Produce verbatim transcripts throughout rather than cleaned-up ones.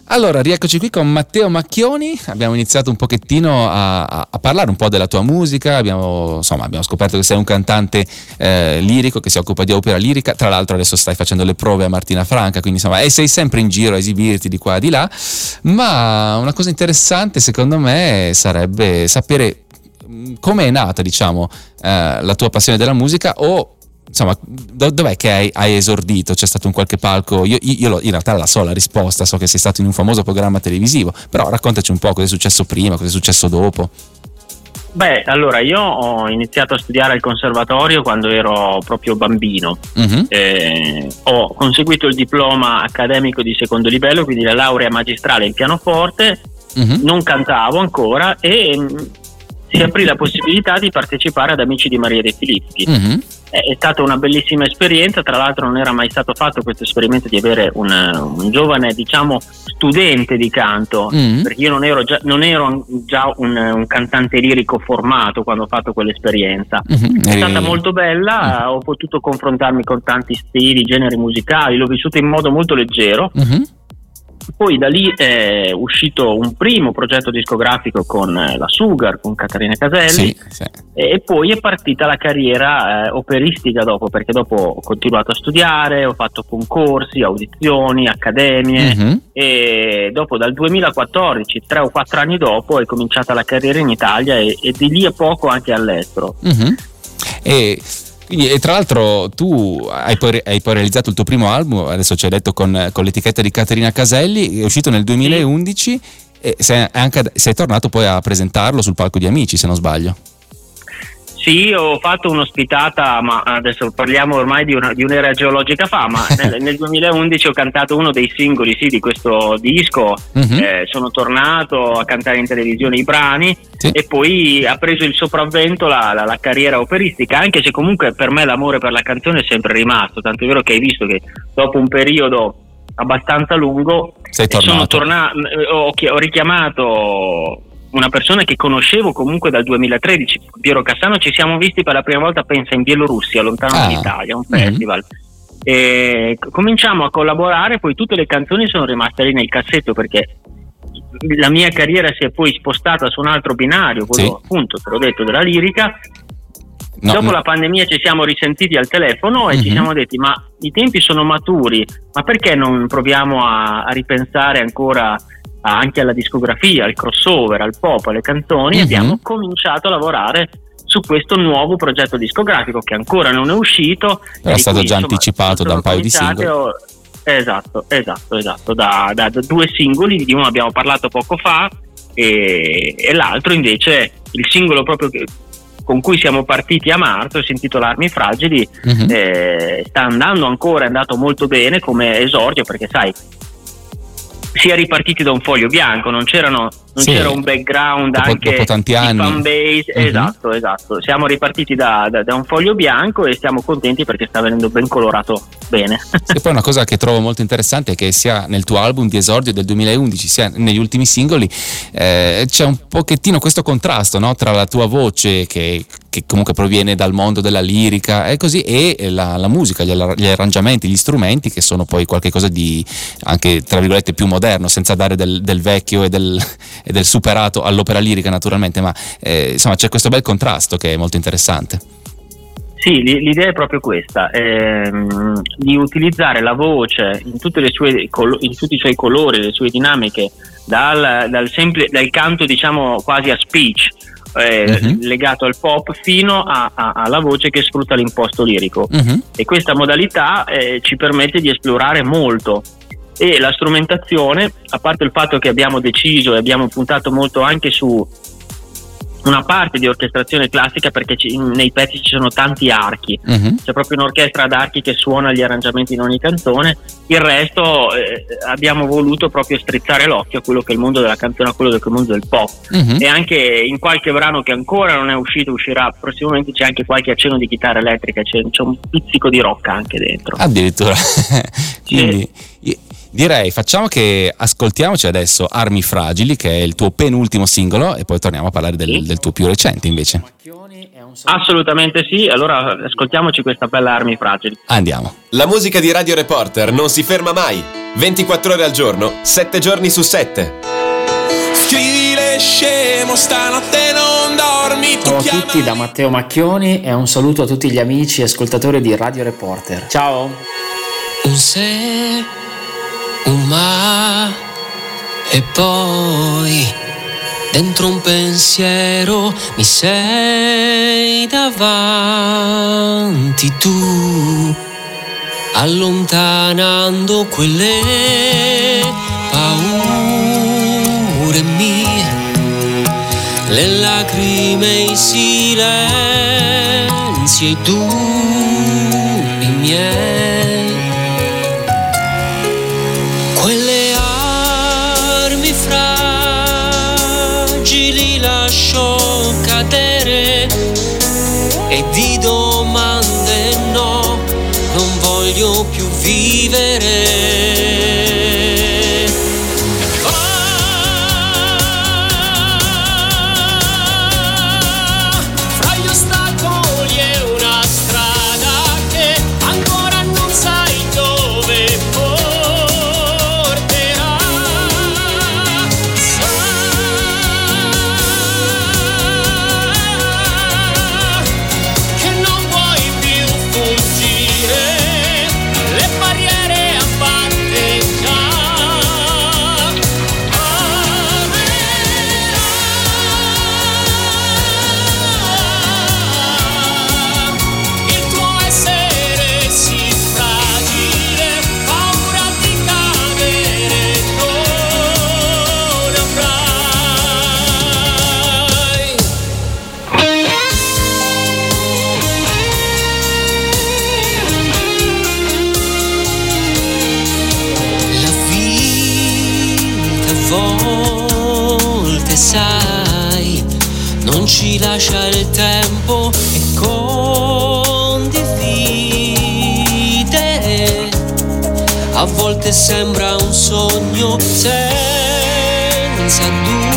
Allora, rieccoci qui con Matteo Macchioni. Abbiamo iniziato un pochettino a, a, a parlare un po' della tua musica. Abbiamo, insomma, abbiamo scoperto che sei un cantante eh, lirico che si occupa di opera lirica. Tra l'altro adesso stai facendo le prove a Martina Franca, quindi insomma, e sei sempre in giro a esibirti di qua e di là. Ma una cosa interessante secondo me sarebbe sapere come è nata, diciamo, eh, la tua passione della musica, o insomma, dov'è che hai, hai esordito? C'è stato un qualche palco? Io, io, io in realtà la so la risposta, so che sei stato in un famoso programma televisivo, però raccontaci un po' cosa è successo prima, cosa è successo dopo. Beh, allora io ho iniziato a studiare al conservatorio quando ero proprio bambino. Uh-huh. Eh, ho conseguito il diploma accademico di secondo livello, quindi la laurea magistrale in pianoforte. Uh-huh. Non cantavo ancora e mh, si aprì la possibilità di partecipare ad Amici di Maria De Filippi. Uh-huh. È stata una bellissima esperienza, tra l'altro non era mai stato fatto questo esperimento di avere un, un giovane, diciamo, studente di canto, mm. perché io non ero già, non ero già un, un cantante lirico formato quando ho fatto quell'esperienza. Mm-hmm. È stata molto bella, mm. ho potuto confrontarmi con tanti stili, generi musicali, l'ho vissuto in modo molto leggero. Mm-hmm. Poi da lì è uscito un primo progetto discografico con la Sugar, con Caterina Caselli, sì, sì. E poi è partita la carriera eh, operistica dopo, perché dopo ho continuato a studiare, ho fatto concorsi, audizioni, accademie, mm-hmm. e dopo dal duemilaquattordici, tre o quattro anni dopo, è cominciata la carriera in Italia e, e di lì a poco anche all'estero. Mm-hmm. E... E tra l'altro tu hai poi, hai poi realizzato il tuo primo album, adesso ci hai detto con, con l'etichetta di Caterina Caselli, è uscito nel duemilaundici, sì. E sei, anche, sei tornato poi a presentarlo sul palco di Amici, se non sbaglio. Sì, ho fatto un'ospitata, ma adesso parliamo ormai di, una, di un'era geologica fa, ma nel, nel duemilaundici ho cantato uno dei singoli sì, di questo disco, uh-huh. eh, sono tornato a cantare in televisione i brani, sì. E poi ha preso il sopravvento la, la, la carriera operistica, anche se comunque per me l'amore per la canzone è sempre rimasto, tanto è vero che hai visto che dopo un periodo abbastanza lungo sei tornato. Sono tornato, ho, ho richiamato una persona che conoscevo comunque dal duemilatredici, Piero Cassano. Ci siamo visti per la prima volta, pensa, in Bielorussia, lontano ah. dall'Italia, un festival. Mm-hmm. E cominciamo a collaborare, poi tutte le canzoni sono rimaste lì nel cassetto, perché la mia carriera si è poi spostata su un altro binario, quello sì. appunto, te l'ho detto, della lirica. No, Dopo no. la pandemia ci siamo risentiti al telefono e mm-hmm. ci siamo detti: ma i tempi sono maturi, ma perché non proviamo a, a ripensare ancora anche alla discografia, al crossover, al pop, alle canzoni. Mm-hmm. Abbiamo cominciato a lavorare su questo nuovo progetto discografico che ancora non è uscito, è stato cui, già insomma, anticipato da un paio di singoli. O... esatto, esatto, esatto da, da, da due singoli, di uno abbiamo parlato poco fa e, e l'altro invece, il singolo proprio che, con cui siamo partiti a marzo, si intitola Armi Fragili. Mm-hmm. eh, sta andando ancora, è andato molto bene come esordio, perché sai, si è ripartiti da un foglio bianco, non c'erano non sì, c'era un background dopo, anche dopo tanti anni. di fan base. Mm-hmm. esatto esatto siamo ripartiti da, da, da un foglio bianco e stiamo contenti perché sta venendo ben colorato bene. E poi una cosa che trovo molto interessante è che sia nel tuo album di esordio del duemilaundici sia negli ultimi singoli eh, c'è un pochettino questo contrasto, no? Tra la tua voce che, che comunque proviene dal mondo della lirica e così, e la, la musica, gli, gli arrangiamenti, gli strumenti che sono poi qualcosa di anche tra virgolette più moderno, senza dare del, del vecchio e del, e del superato all'opera lirica naturalmente, ma eh, insomma c'è questo bel contrasto che è molto interessante. Sì, l'idea è proprio questa, ehm, di utilizzare la voce in tutte le sue in tutti i suoi colori, le sue dinamiche, dal, dal, semple, dal canto diciamo quasi a speech, eh, uh-huh. legato al pop, fino a, a, alla voce che sfrutta l'imposto lirico. Uh-huh. E questa modalità eh, ci permette di esplorare molto. E la strumentazione, a parte il fatto che abbiamo deciso e abbiamo puntato molto anche su una parte di orchestrazione classica, perché ci, nei pezzi ci sono tanti archi, uh-huh. c'è proprio un'orchestra ad archi che suona gli arrangiamenti in ogni canzone. Il resto eh, abbiamo voluto proprio strizzare l'occhio a quello che è il mondo della canzone, a quello che è il mondo del pop. Uh-huh. E anche in qualche brano che ancora non è uscito, uscirà prossimamente, c'è anche qualche accenno di chitarra elettrica, c'è, c'è un pizzico di rock anche dentro. Addirittura. Quindi sì. Direi facciamo che ascoltiamoci adesso Armi Fragili, che è il tuo penultimo singolo, e poi torniamo a parlare del, sì. del tuo più recente invece. Assolutamente sì, allora ascoltiamoci questa bella Armi Fragili. Andiamo. La musica di Radio Reporter non si ferma mai. ventiquattro ore al giorno, sette giorni su sette. Scrivile scemo, stanotte non dormi. Ciao a tutti da Matteo Macchioni e un saluto a tutti gli amici e ascoltatori di Radio Reporter. Ciao. Un se, un ma e poi dentro un pensiero mi sei davanti tu, allontanando quelle paure mie, le lacrime, i silenzi e i dubbi miei, quelle armi fragili lascio cadere e di domande no, non voglio più vivere. Sai, non ci lascia il tempo e condividere, a volte sembra un sogno senza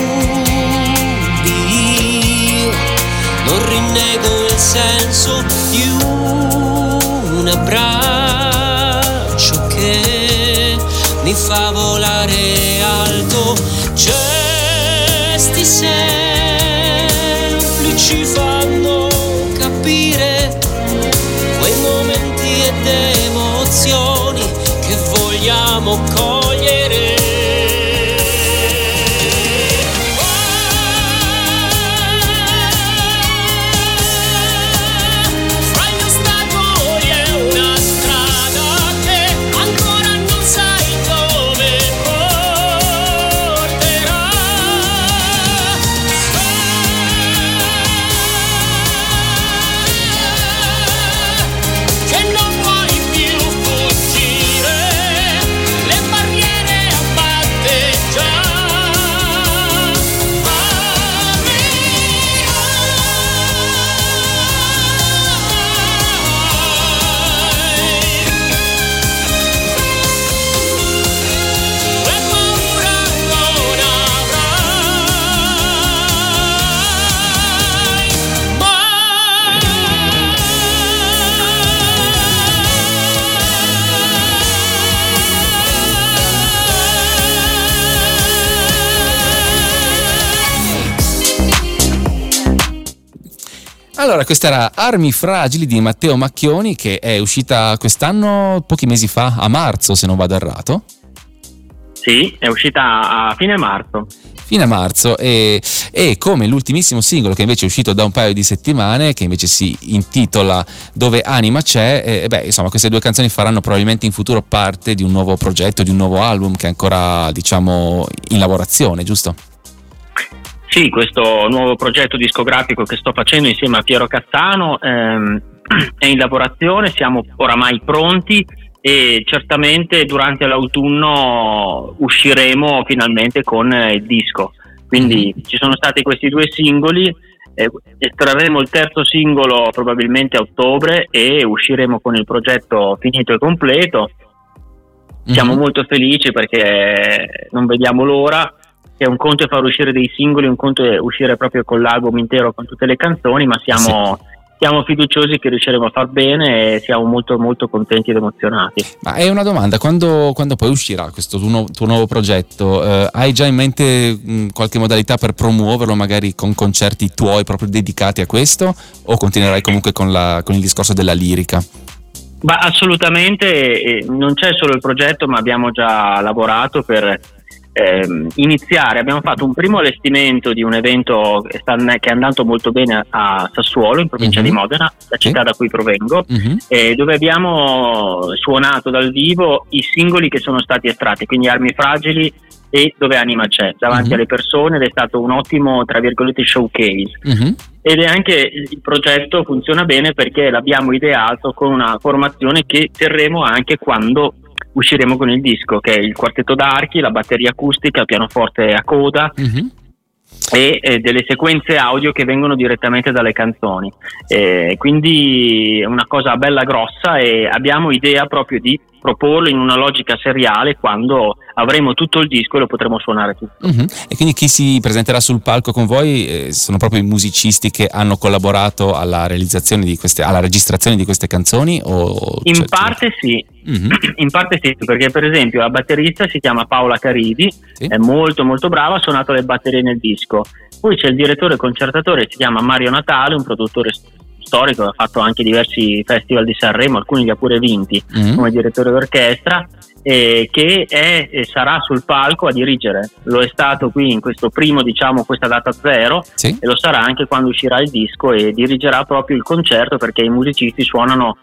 dubbi, non rinnego il senso di un abbraccio che mi fa volare alto. Gesti semplici fanno capire quei momenti ed emozioni che vogliamo cogliere. Allora, questa era Armi Fragili di Matteo Macchioni, che è uscita quest'anno, pochi mesi fa, a marzo se non vado errato. Sì, è uscita a fine marzo. Fine marzo e, e come l'ultimissimo singolo che invece è uscito da un paio di settimane, che invece si intitola Dove Anima C'è, e, beh, insomma, queste due canzoni faranno probabilmente in futuro parte di un nuovo progetto, di un nuovo album che è ancora, diciamo, in lavorazione, giusto? Sì, questo nuovo progetto discografico che sto facendo insieme a Piero Cazzano ehm, è in lavorazione, siamo oramai pronti e certamente durante l'autunno usciremo finalmente con il disco. Quindi ci sono stati questi due singoli, eh, estrarremo il terzo singolo probabilmente a ottobre e usciremo con il progetto finito e completo. Siamo mm-hmm. molto felici perché non vediamo l'ora. Che un conto è far uscire dei singoli, un conto è uscire proprio con l'album intero con tutte le canzoni, ma siamo, sì. siamo fiduciosi che riusciremo a far bene e siamo molto molto contenti ed emozionati. Ma è una domanda, quando, quando poi uscirà questo tuo, nuovo, tuo nuovo progetto, eh, hai già in mente mh, qualche modalità per promuoverlo, magari con concerti tuoi proprio dedicati a questo, o continuerai comunque con, la, con il discorso della lirica? Ma assolutamente, eh, non c'è solo il progetto, ma abbiamo già lavorato per eh, iniziare. Abbiamo fatto un primo allestimento di un evento che, sta, che è andato molto bene a Sassuolo, in provincia uh-huh. di Modena, la città sì. da cui provengo, uh-huh. eh, dove abbiamo suonato dal vivo i singoli che sono stati estratti, quindi Armi Fragili e Dove Anima C'è, davanti uh-huh. alle persone, ed è stato un ottimo, tra virgolette, showcase. Uh-huh. Ed è anche, il progetto funziona bene perché l'abbiamo ideato con una formazione che terremo anche quando usciremo con il disco, che è il quartetto d'archi, la batteria acustica, il pianoforte a coda uh-huh. e eh, delle sequenze audio che vengono direttamente dalle canzoni. Eh, quindi è una cosa bella grossa e abbiamo idea proprio di proporlo in una logica seriale quando avremo tutto il disco e lo potremo suonare tutto. Uh-huh. E quindi chi si presenterà sul palco con voi eh, sono proprio i musicisti che hanno collaborato alla realizzazione di queste, alla registrazione di queste canzoni? O in cioè, parte sì, uh-huh. in parte sì, perché per esempio la batterista si chiama Paola Caridi, sì. è molto molto brava, ha suonato le batterie nel disco. Poi c'è il direttore concertatore, si chiama Mario Natale, un produttore storico, ha fatto anche diversi festival di Sanremo, alcuni li ha pure vinti mm-hmm. come direttore d'orchestra, eh, che è e sarà sul palco a dirigere. Lo è stato qui in questo primo, diciamo, questa data zero, sì. e lo sarà anche quando uscirà il disco, e dirigerà proprio il concerto, perché i musicisti suonano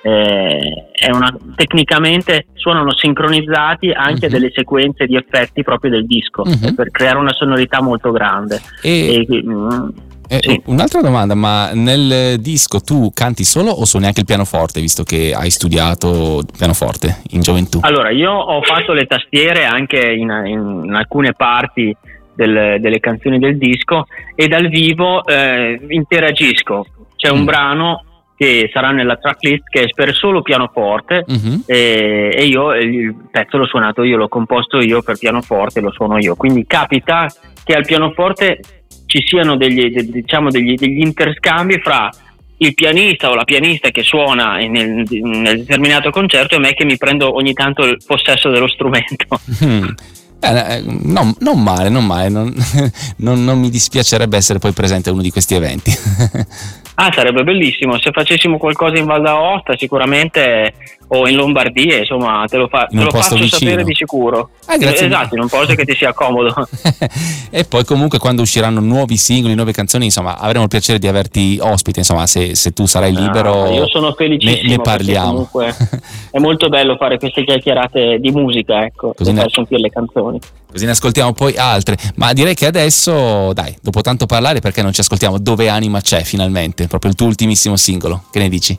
eh, è una, tecnicamente suonano sincronizzati anche mm-hmm. delle sequenze di effetti proprio del disco, mm-hmm. per creare una sonorità molto grande. E... e mm, Eh, sì. Un'altra domanda, ma nel disco tu canti solo o suoni anche il pianoforte, visto che hai studiato pianoforte in gioventù? Allora, io ho fatto le tastiere anche in, in, in alcune parti del, delle canzoni del disco, e dal vivo eh, interagisco. C'è un mm. brano che sarà nella tracklist che è per solo pianoforte, mm-hmm. e, e io il pezzo l'ho suonato io, l'ho composto io per pianoforte, lo suono io. Quindi capita che al pianoforte ci siano degli, de, diciamo degli, degli interscambi fra il pianista o la pianista che suona nel, nel determinato concerto e me che mi prendo ogni tanto il possesso dello strumento. Mm. Eh, no, non male, non male, non, non, non mi dispiacerebbe essere poi presente a uno di questi eventi. Ah, sarebbe bellissimo, se facessimo qualcosa in Val d'Aosta sicuramente, o in Lombardia, insomma, te lo, fa, te lo faccio vicino. sapere di sicuro. Ah, grazie. Esatto, in un posto che ti sia comodo. E poi comunque quando usciranno nuovi singoli, nuove canzoni, insomma, avremo il piacere di averti ospite, insomma, se, se tu sarai libero. Ah, io sono felicissimo, ne, ne parliamo. Comunque è molto bello fare queste chiacchierate di musica, ecco, così per ne... far sentire le canzoni. Così ne ascoltiamo poi altre, ma direi che adesso, dai, dopo tanto parlare, perché non ci ascoltiamo Dove Anima C'è finalmente, proprio il tuo ultimissimo singolo, che ne dici?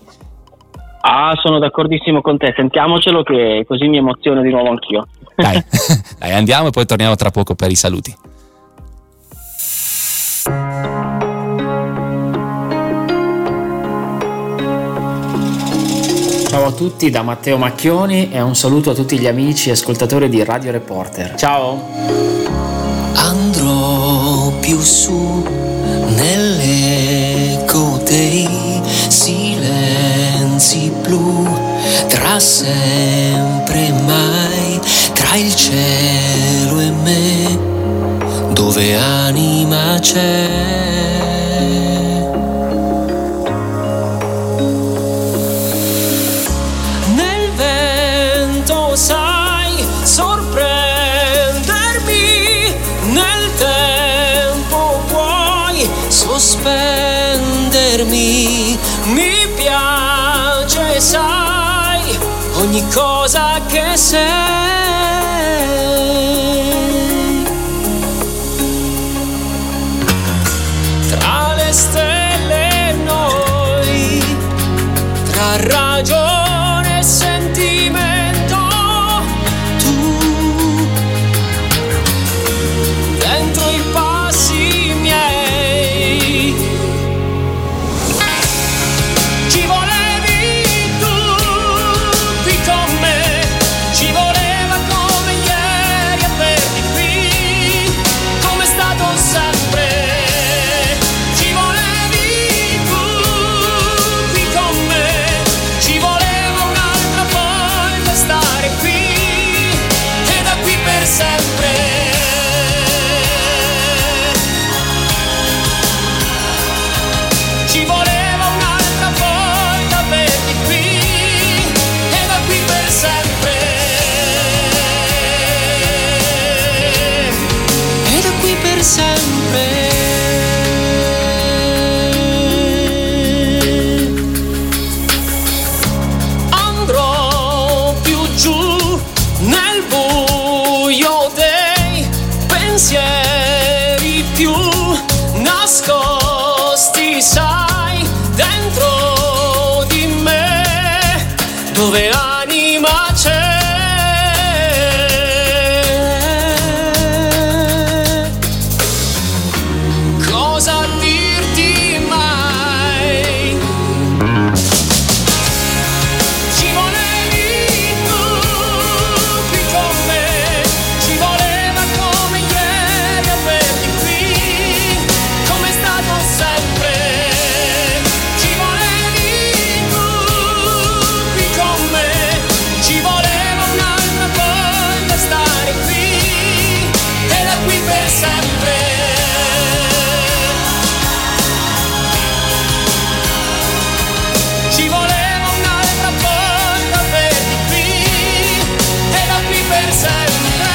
Ah, sono d'accordissimo con te, sentiamocelo che così mi emoziono di nuovo anch'io. Dai, dai, andiamo e poi torniamo tra poco per i saluti. Ciao a tutti da Matteo Macchioni e un saluto a tutti gli amici e ascoltatori di Radio Reporter. Ciao! Andrò più su nell'eco dei silenzi blu, tra sempre e mai, tra il cielo e me, dove anima c'è. Sai sorprendermi, nel tempo puoi sospendermi, mi piace, sai, ogni cosa che sei. Tra le stelle e noi, tra ragione e sentimento, ci volevi tu qui con me, ci volevi sempre. Andrò più giù nel buio dei pensieri più nascosti, sai, dentro di me, dove anima c'è. Cosa dirti mai? Ci volevi tu qui con me, ci voleva come ieri averti qui, come è stato sempre. Ci volevi tu qui con me, ci voleva un'altra volta stare qui, e da qui per sempre. Ci voleva un'altra volta averti qui, e da qui per sempre.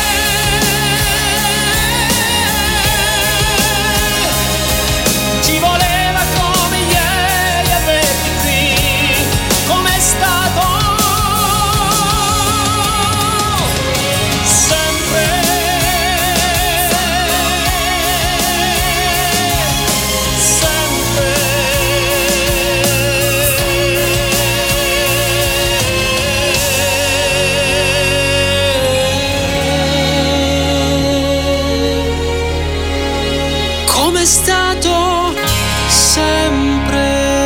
Ci voleva come ieri averti qui, come è stato sempre. Come è stato sempre.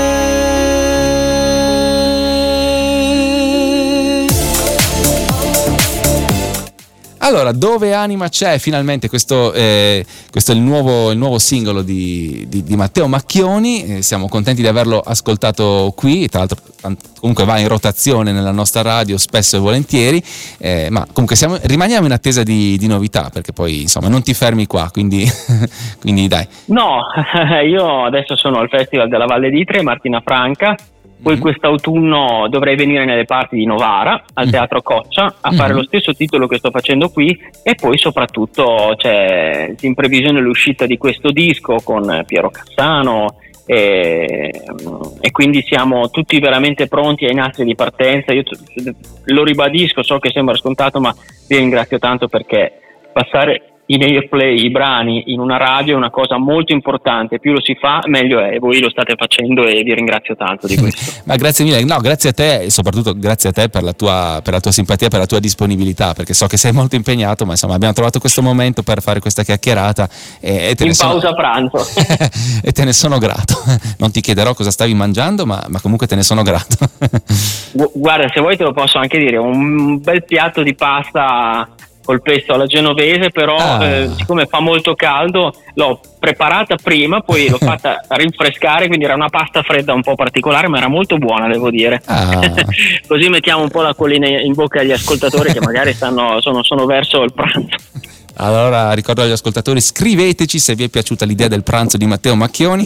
Allora, Dove anima c'è, finalmente questo, eh, questo è il nuovo, il nuovo singolo di, di, di Matteo Macchioni, eh, siamo contenti di averlo ascoltato qui, tra l'altro comunque va in rotazione nella nostra radio spesso e volentieri, eh, ma comunque siamo, rimaniamo in attesa di, di novità, perché poi insomma non ti fermi qua, quindi, quindi dai. No, io adesso sono al Festival della Valle d'Itria, Martina Franca. Poi quest'autunno dovrei venire nelle parti di Novara, al Teatro Coccia, a fare lo stesso titolo che sto facendo qui, e poi soprattutto c'è in previsione l'uscita di questo disco con Piero Cassano, e, e quindi siamo tutti veramente pronti ai nastri di partenza. Io lo ribadisco, so che sembra scontato, ma vi ringrazio tanto, perché passare in airplay i brani in una radio è una cosa molto importante, più lo si fa meglio è, e voi lo state facendo e vi ringrazio tanto di questo. Ma grazie mille, no, grazie a te, e soprattutto grazie a te per la tua, per la tua simpatia, per la tua disponibilità, perché so che sei molto impegnato, ma insomma abbiamo trovato questo momento per fare questa chiacchierata e, e te in ne pausa sono, pranzo e te ne sono grato. Non ti chiederò cosa stavi mangiando, ma, ma comunque te ne sono grato. Guarda, se vuoi te lo posso anche dire, un bel piatto di pasta col pesto alla genovese, però ah. eh, siccome fa molto caldo l'ho preparata prima, poi l'ho fatta rinfrescare, quindi era una pasta fredda un po' particolare, ma era molto buona, devo dire. Ah. Così mettiamo un po' la collina in bocca agli ascoltatori che magari stanno, sono, sono verso il pranzo. Allora ricordo agli ascoltatori, scriveteci se vi è piaciuta l'idea del pranzo di Matteo Macchioni.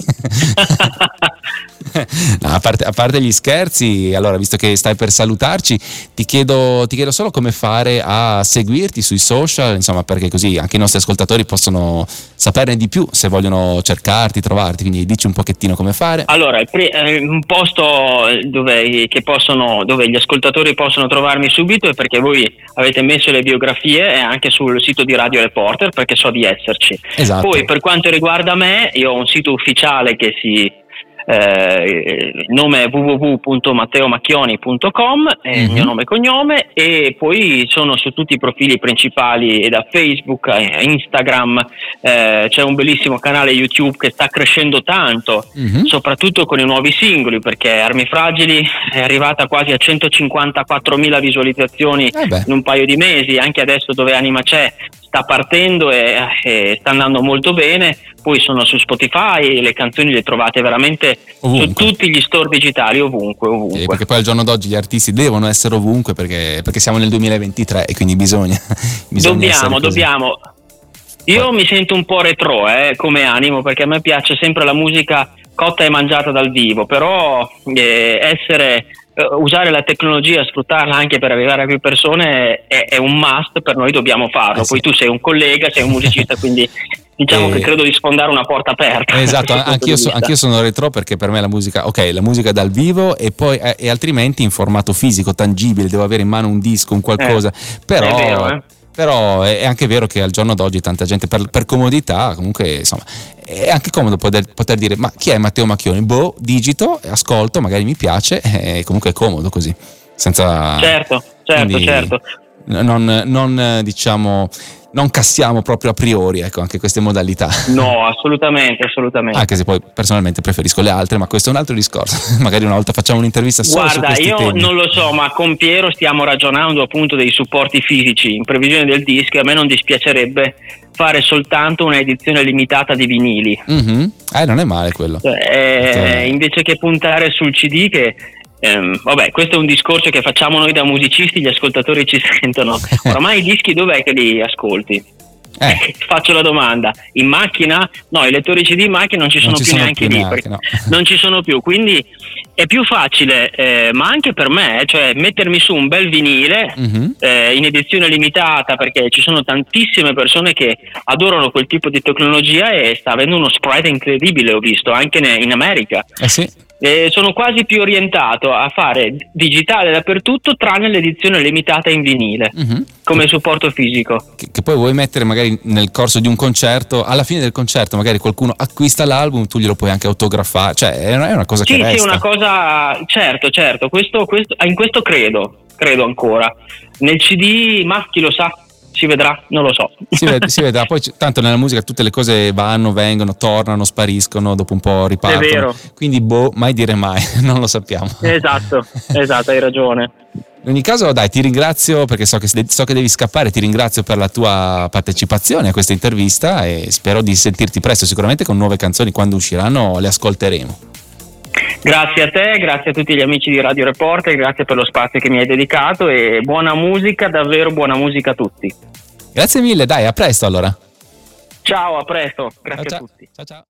No, a, parte, a parte gli scherzi, allora visto che stai per salutarci, ti chiedo, ti chiedo solo come fare a seguirti sui social, insomma, perché così anche i nostri ascoltatori possono saperne di più se vogliono cercarti, trovarti, quindi dici un pochettino come fare. Allora, un posto dove, che possono, dove gli ascoltatori possono trovarmi subito è perché voi avete messo le biografie, e anche sul sito di Radio Reporter, perché so di esserci. Esatto. Poi per quanto riguarda me, io ho un sito ufficiale che si Eh, il nome è w w w punto matteo macchioni punto com, è mm-hmm. il mio nome e cognome, e poi sono su tutti i profili principali, da Facebook a Instagram, eh, c'è un bellissimo canale YouTube che sta crescendo tanto, mm-hmm. soprattutto con i nuovi singoli, perché Armi Fragili è arrivata quasi a centocinquantaquattromila visualizzazioni eh in un paio di mesi, anche adesso Dove anima c'è sta partendo e, e sta andando molto bene. Poi sono su Spotify, le canzoni le trovate veramente ovunque, su tutti gli store digitali, ovunque, ovunque. Sì, perché poi al giorno d'oggi gli artisti devono essere ovunque, perché, perché siamo nel duemilaventitré e quindi bisogna, bisogna dobbiamo, dobbiamo. Io poi mi sento un po' retro eh, come animo, perché a me piace sempre la musica cotta e mangiata dal vivo, però eh, essere usare la tecnologia, sfruttarla anche per arrivare a più persone è, è un must per noi, dobbiamo farlo. Eh sì. Poi tu sei un collega, sei un musicista, quindi Diciamo e... che credo di sfondare una porta aperta. Esatto, anch'io, so, anch'io sono retro, perché per me la musica, ok, la musica dal vivo e poi eh, e altrimenti in formato fisico, tangibile, devo avere in mano un disco, un qualcosa, eh, però... È vero, eh? Però è anche vero che al giorno d'oggi tanta gente per, per comodità, comunque insomma è anche comodo poter, poter dire ma chi è Matteo Macchioni? Boh, digito, ascolto, magari mi piace, e comunque è comodo così, senza... Certo, certo, quindi, certo. Non, non diciamo... non cassiamo proprio a priori, ecco, anche queste modalità. No, assolutamente, assolutamente. Anche se poi personalmente preferisco le altre, ma questo è un altro discorso. Magari una volta facciamo un'intervista solo Guarda, su questi io temi. non lo so, ma con Piero stiamo ragionando appunto dei supporti fisici in previsione del disco. A me non dispiacerebbe fare soltanto una edizione limitata di vinili. Mm-hmm. Eh, non è male quello. Eh, cioè... Invece che puntare sul C D che... Um, vabbè, questo è un discorso che facciamo noi da musicisti, gli ascoltatori ci sentono. Oramai i dischi dov'è che li ascolti? Eh. Faccio la domanda: in macchina? No, i lettori C D in macchina non ci sono non ci più sono neanche più lì, neanche, no. Non ci sono più, quindi è più facile, eh, ma anche per me, cioè mettermi su un bel vinile mm-hmm. eh, in edizione limitata, perché ci sono tantissime persone che adorano quel tipo di tecnologia e sta avendo uno spread incredibile, ho visto anche in America. Eh sì. Eh, sono quasi più orientato a fare digitale dappertutto, tranne l'edizione limitata in vinile, mm-hmm. come supporto fisico. Che, che poi vuoi mettere magari nel corso di un concerto, alla fine del concerto magari qualcuno acquista l'album, tu glielo puoi anche autografare, cioè è una, è una cosa sì, che resta. Sì, una cosa, certo, certo, questo, questo, in questo credo, credo ancora. Nel C D, ma chi lo sa? Si vedrà, non lo so. Si, ved- si vedrà, poi c- tanto nella musica tutte le cose vanno, vengono, tornano, spariscono, dopo un po' ripartono. È vero. Quindi boh, mai dire mai, non lo sappiamo. Esatto, esatto, hai ragione. In ogni caso dai, ti ringrazio perché so che, so che devi scappare, ti ringrazio per la tua partecipazione a questa intervista e spero di sentirti presto, sicuramente con nuove canzoni, quando usciranno le ascolteremo. Grazie a te, grazie a tutti gli amici di Radio Reporter, grazie per lo spazio che mi hai dedicato e buona musica, davvero buona musica a tutti. Grazie mille, dai, a presto allora. Ciao, a presto, grazie ciao, a tutti. Ciao ciao.